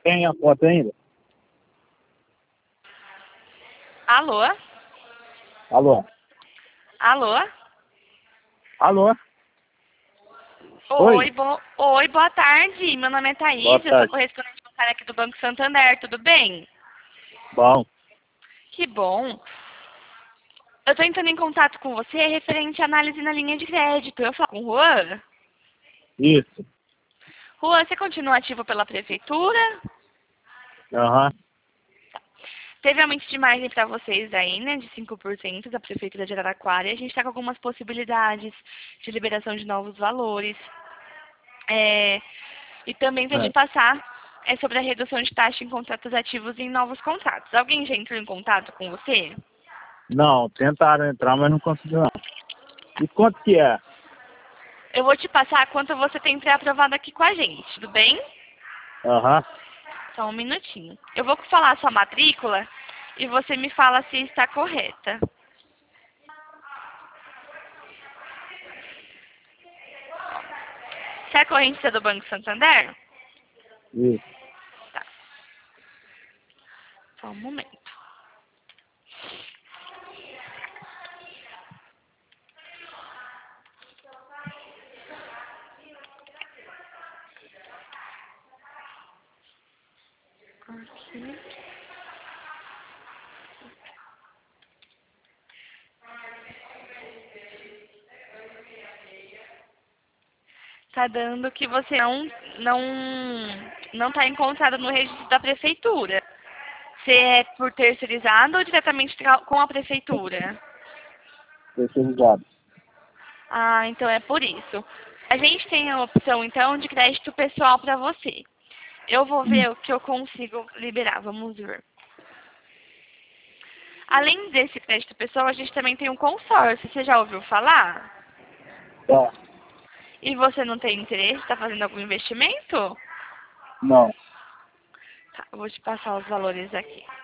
Tem a foto ainda? Alô? Alô? Alô? Alô? Oi, Oi, boa tarde. Meu nome é Thaís, Boa eu sou tarde. correspondente bancária aqui do Banco Santander, tudo bem? Bom. Que bom. Eu estou entrando em contato com você referente à análise na linha de crédito. Eu falo com o Juan. Isso. Juan, você continua ativo pela prefeitura? Aham. Teve aumento de margem para vocês aí, né, de 5% da Prefeitura de Araraquara. E a gente está com algumas possibilidades de liberação de novos valores. E também para te passar sobre a redução de taxa em contratos ativos e em novos contratos. Alguém já entrou em contato com você? Não, tentaram entrar, mas não conseguiu não. E quanto que é? Eu vou te passar quanto você tem pré-aprovado aqui com a gente, tudo bem? Aham. Só um minutinho. Eu vou falar a sua matrícula e você me fala se está correta. Você é correntista do Banco Santander? Isso. Tá. Só um momento. Aqui. Tá dando que você não está encontrado no registro da prefeitura. Você é por terceirizado ou diretamente com a prefeitura? Terceirizado. Ah, então é por isso. A gente tem a opção, então, de crédito pessoal para você. Eu vou ver o que eu consigo liberar, vamos ver. Além desse crédito pessoal, a gente também tem um consórcio. Você já ouviu falar? Tá. E você não tem interesse? Está fazendo algum investimento? Não. Tá, eu vou te passar os valores aqui.